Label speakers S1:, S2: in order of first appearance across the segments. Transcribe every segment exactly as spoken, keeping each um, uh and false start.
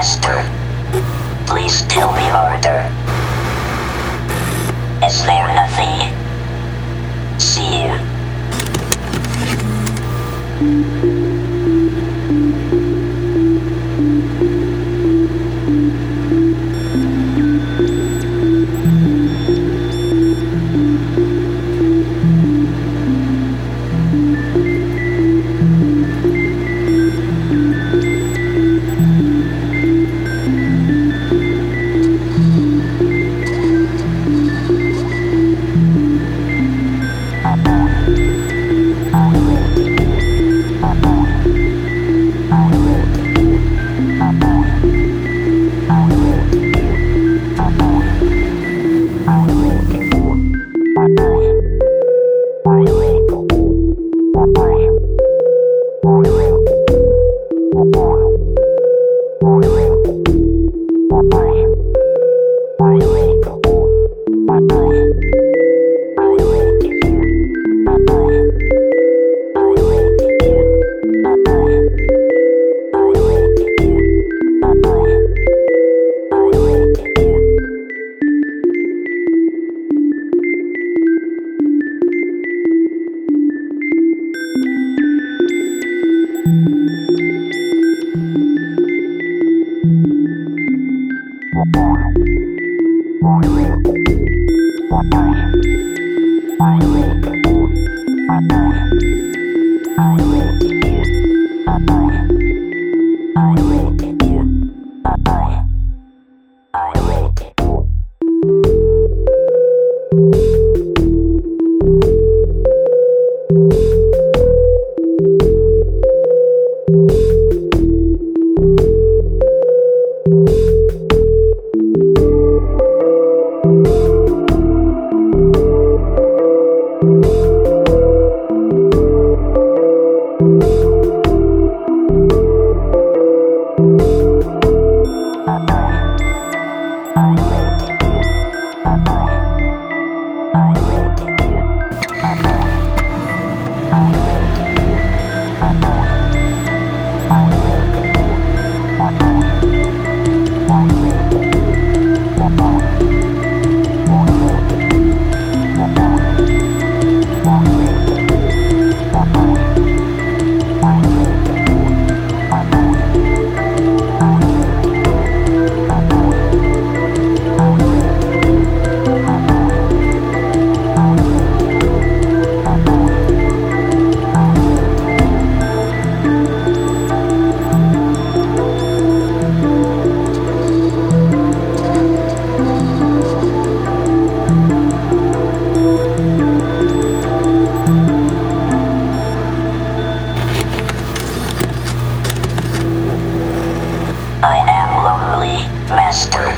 S1: Master? Please tell me harder. Is there nothing? See you. Master.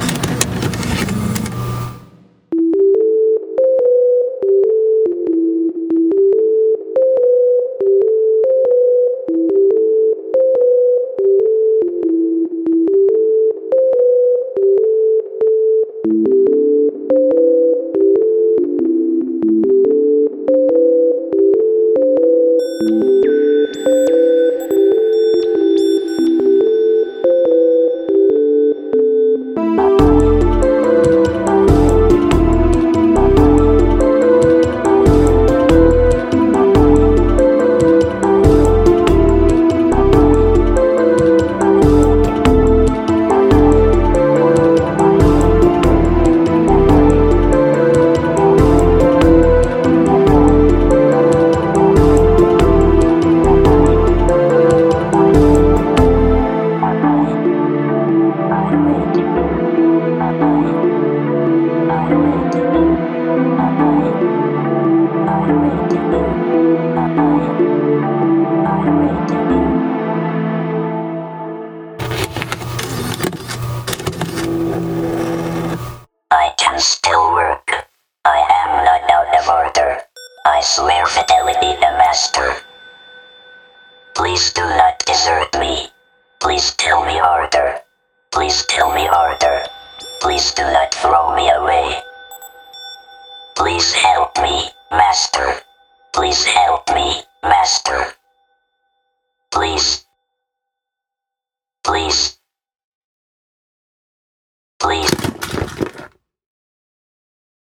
S1: I can still work. I am not out of order. I swear fidelity the Master. Please do not desert me. Please tell me harder. Please tell me harder. Please do not throw me away. Please help me, Master. Please help me, Master. Please. Please.